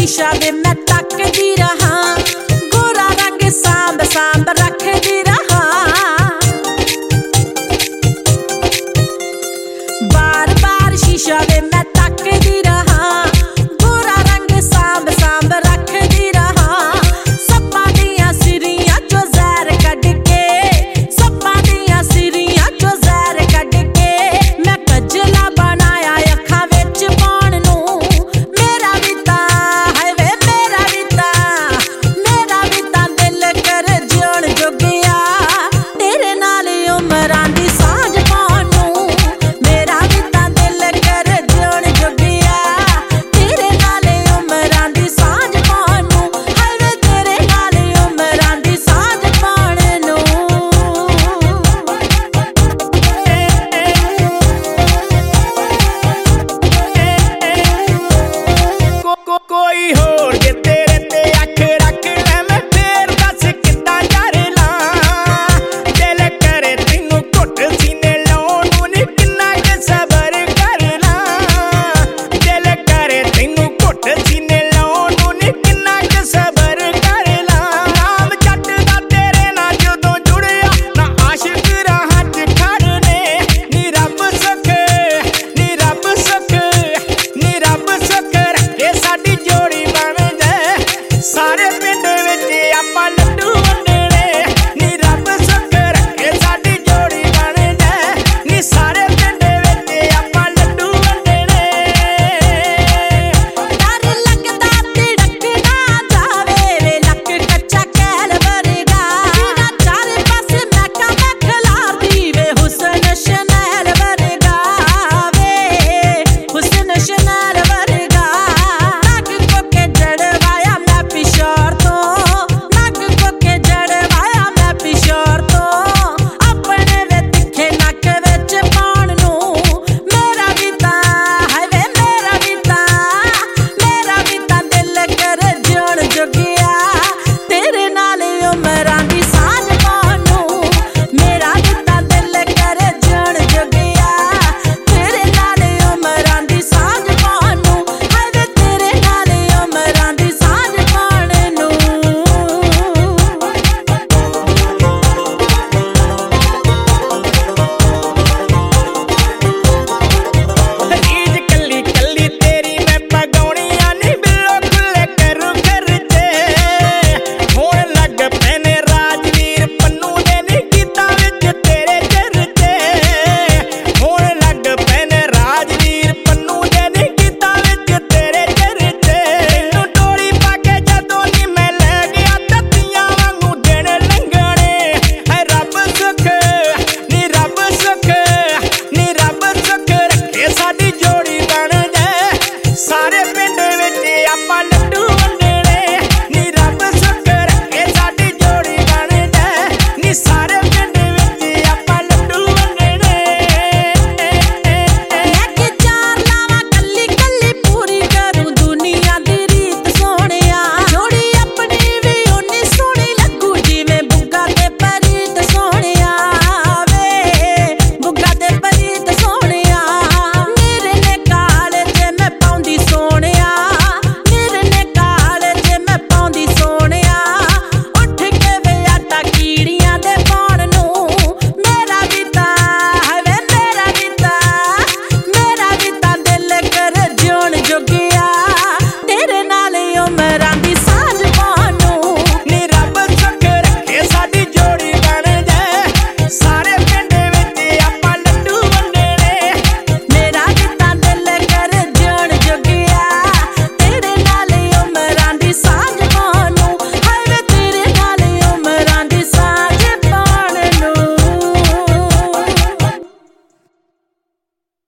शीशा वे मैं तकदी रहा, गोरा रंग सांब सांब रखदी रहा। बार बार शीशा वे मैं तकदी रहा, गोरा रंग सांब सांब रखदी रहा। सप्पां दियां सिरियां चो जहर कढ के, सप्पां दियां सिरियां चो जहर कढ के, मैं कजला बनाया अखां विच पाउण नूं। मेरा भी तां है वे मेरा भी तां दिल कर जिउण जोगिया, तेरे नाल उमरां दी सांझ पाउण नूं। मेरा भी तां दिल कर जिउण जोगिया, तेरे नाल उमरां दी सांझ पाउण नूं। है वे तेरे नाल उमरां दी सांझ पाउण नूं। कोई होर जे तेरे ते अख रख ले, मैं फेर दस किद्दां जर लां। दिल करे तैनूं घुट सीने लाउण नूं नी, किन्ना क सबर कर लां। दिल करे तैनूं घुट सीने लाउण नूं नी, किन्ना क सबर कर लां। नाम जट दा तेरे नाल जदों जुड़िया, ना आशिक राहां च खड़ने। नी रब सुख नी रब सुख नी रब सुख रखे साडी जोड़ी बन जाए। सारे पिंड विच आपां लड्डू वंडणे। नी रब सुख रखे साडी जोड़ी बन जाए, नी सारे पिंड विच आपां लड्डू वंडणे। डर लगदा तिड़क ना जावे वे लक कच्चा कैल वर्गा, बिना चार पासे महका मैं खिलारदी वे हुस्न शनैल वर्गा, वे हुस्न शनैल वर्गा। नग को के जड़वाया मैं पिशोर तो, नग को के जड़वाया मैं पिशोर तो, अपने वे तिखे नक विच पाउण नूं। मेरा भी तां है वे मेरा भी तां दिल कर जिउण जोगिया, तेरे नाल उमरां दी सांझ पाउण नूं। मेरा भी तां दिल कर जिउण जोगिया, तेरे नाल उमरां दी सांझ पाउण नूं। है वे तेरे नाल उमरां दी सांझ पाउण नूं। रीझ कल्ली कल्ली तेरी मैं पगौणियां नी, बिल्लो खुले करूं खर्चे। होण लग पैने राजवीर पन्नू दे नी, गीतां विच तेरे चर्चे। होण लग पैने राजवीर पन्नू दे नी, गीतां विच तेरे चर्चे। तैनूं डोली पा के जदों नी मैं लै गया, तत्तियां वांगू दिन लंघणे। है रब सुख नी रब सुख नी रब सुख रखे साडी जोड़ी बन जाए। सारे पिंड विच आपां लड्डू वंडणे। नी रब सुख रखे साडी जोड़ी बन जाए, नी सारे पिंड विच आपां लड्डू वंडणे। मैं कि चार लावां कल्ली कल्ली पूरी करूं दुनिया दी रीत सोहणिया, जोड़ी अपनी भी उन्नी सोहणी लगू जिवें बुग्गा ते परीत सोहणिया, वे बुग्गा ते परीत सोहणिया। मेरे ने काल जे मैं पाउंदी सोहणिया, मेरे ने काल जे मैं पाउंदी सोहणिया। उठ के वे आटा कीड़ियां दे पाउण नूं। मेरा भी तां है वे मेरा भी तां दिल कर जिउण जोगिया, तेरे नाल उमरां